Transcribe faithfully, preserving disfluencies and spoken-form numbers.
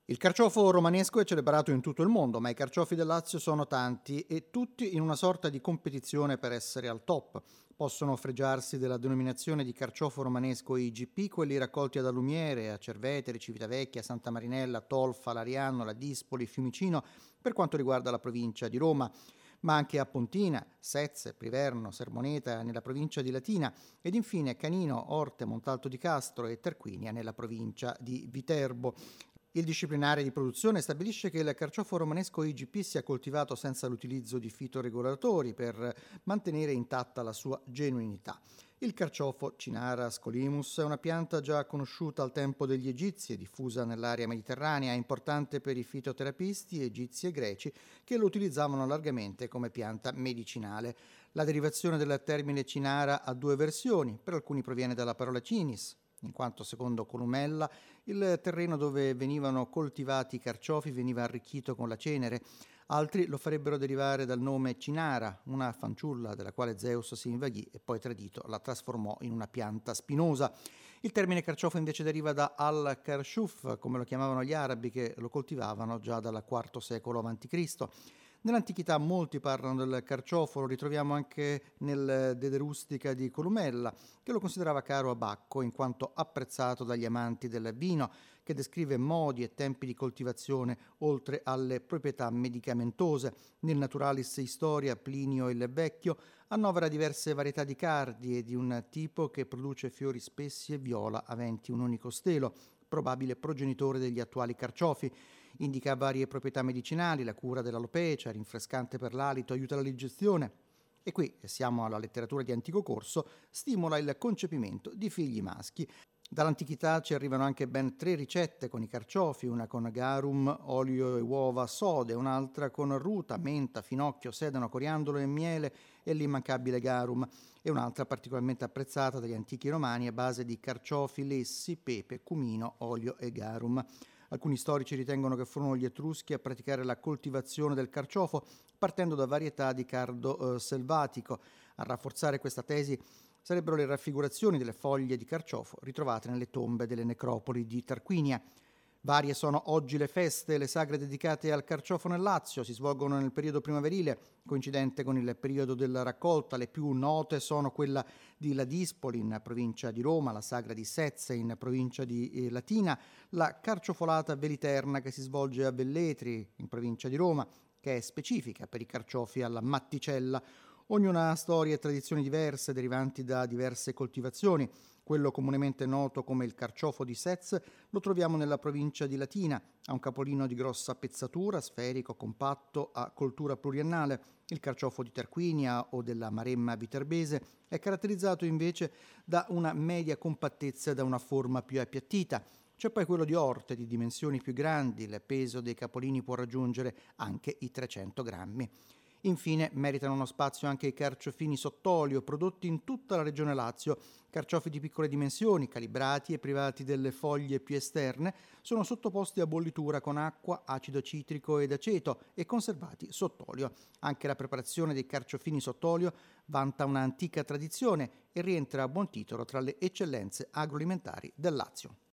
Il carciofo romanesco è celebrato in tutto il mondo, ma i carciofi del Lazio sono tanti e tutti in una sorta di competizione per essere al top. Possono fregiarsi della denominazione di carciofo romanesco I G P quelli raccolti ad Alumiere, a Cerveteri, Civitavecchia, Santa Marinella, Tolfa, Lariano, La Dispoli, Fiumicino, per quanto riguarda la provincia di Roma, ma anche a Pontina, Sezze, Priverno, Sermoneta nella provincia di Latina ed infine Canino, Orte, Montalto di Castro e Tarquinia nella provincia di Viterbo. Il disciplinare di produzione stabilisce che il carciofo romanesco I G P sia coltivato senza l'utilizzo di fitoregolatori per mantenere intatta la sua genuinità. Il carciofo Cinara scolimus è una pianta già conosciuta al tempo degli Egizi e diffusa nell'area mediterranea, importante per i fitoterapisti egizi e greci che lo utilizzavano largamente come pianta medicinale. La derivazione del termine Cinara ha due versioni, per alcuni proviene dalla parola cinis, in quanto secondo Columella il terreno dove venivano coltivati i carciofi veniva arricchito con la cenere. Altri lo farebbero derivare dal nome Cinara, una fanciulla della quale Zeus si invaghì e poi tradito la trasformò in una pianta spinosa. Il termine carciofo invece deriva da al-karshuf, come lo chiamavano gli arabi che lo coltivavano già dal quarto secolo avanti Cristo. Nell'antichità molti parlano del carciofo, lo ritroviamo anche nel De Rustica di Columella, che lo considerava caro a Bacco in quanto apprezzato dagli amanti del vino, che descrive modi e tempi di coltivazione oltre alle proprietà medicamentose. Nel Naturalis Historia Plinio il Vecchio annovera diverse varietà di cardi e di un tipo che produce fiori spessi e viola aventi un unico stelo, probabile progenitore degli attuali carciofi. Indica varie proprietà medicinali, la cura dell'alopecia, rinfrescante per l'alito, aiuta la digestione. E qui, e siamo alla letteratura di antico corso, stimola il concepimento di figli maschi. Dall'antichità ci arrivano anche ben tre ricette con i carciofi, una con garum, olio e uova sode, un'altra con ruta, menta, finocchio, sedano, coriandolo e miele e l'immancabile garum, e un'altra particolarmente apprezzata dagli antichi romani a base di carciofi, lessi, pepe, cumino, olio e garum. Alcuni storici ritengono che furono gli Etruschi a praticare la coltivazione del carciofo partendo da varietà di cardo eh, selvatico. A rafforzare questa tesi sarebbero le raffigurazioni delle foglie di carciofo ritrovate nelle tombe delle necropoli di Tarquinia. Varie sono oggi le feste e le sagre dedicate al carciofo nel Lazio, si svolgono nel periodo primaverile, coincidente con il periodo della raccolta. Le più note sono quella di Ladispoli in provincia di Roma, la sagra di Sezze in provincia di eh, Latina, la carciofolata veliterna che si svolge a Velletri in provincia di Roma, che è specifica per i carciofi alla matticella. Ognuna ha storie e tradizioni diverse derivanti da diverse coltivazioni. Quello comunemente noto come il carciofo di Sez lo troviamo nella provincia di Latina, ha un capolino di grossa pezzatura, sferico, compatto, a coltura pluriennale. Il carciofo di Tarquinia o della Maremma viterbese è caratterizzato invece da una media compattezza e da una forma più appiattita. C'è poi quello di Orte, di dimensioni più grandi, il peso dei capolini può raggiungere anche i trecento grammi. Infine meritano uno spazio anche i carciofini sott'olio prodotti in tutta la regione Lazio. Carciofi di piccole dimensioni, calibrati e privati delle foglie più esterne, sono sottoposti a bollitura con acqua, acido citrico ed aceto e conservati sott'olio. Anche la preparazione dei carciofini sott'olio vanta un'antica tradizione e rientra a buon titolo tra le eccellenze agroalimentari del Lazio.